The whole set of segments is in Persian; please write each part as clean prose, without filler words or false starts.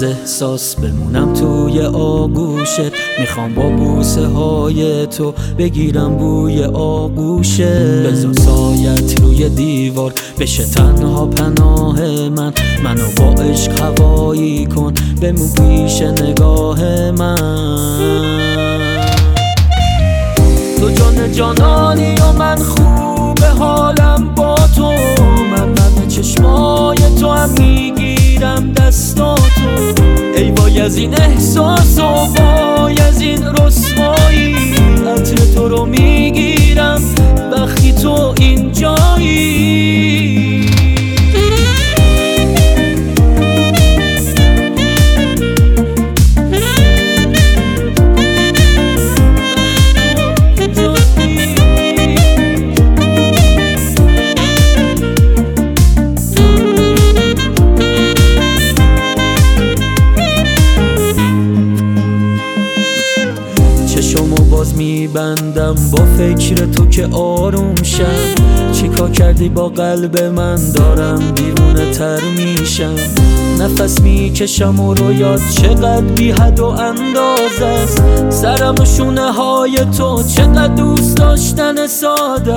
احساس بمونم توی آغوشت. میخوام با بوسه های تو بگیرم بوی آغوشت. بذار سایت روی دیوار بشه تنها پناه منو با عشق هوایی کن بمون پیش نگاه من. تو جان جانانی و من خوبه حالم با تو. من همه چشمای تو هم میگیرم دستاتو. ای وای از این احساس و وای از این رسوایی. عطر تو رو میگیرم وقتی تو اینجایی. چشمو باز میبندم با فکر تو که آروم شم. چیکار کردی با قلب من دارم دیوونه تر میشم. نفس میکشم و رویات چقدر بی حد و انداز است. سرم و شونه های تو چقدر دوست داشتن ساده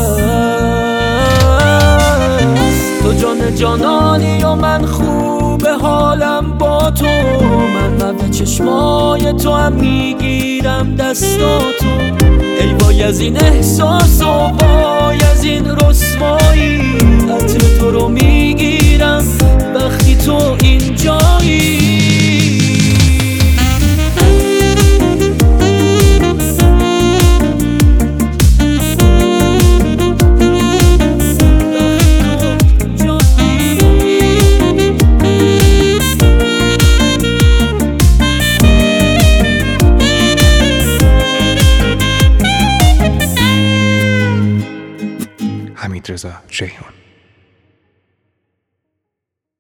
است. تو جان جانانی و من خوبه حالم با تو. من همه چشمای تو هم میگیرم دستاتو. ای وای از این احساس و وای از این رسوایی. عطر تو رو میگیرم وقتی تو اینجایی. حمیدرضا جیهون.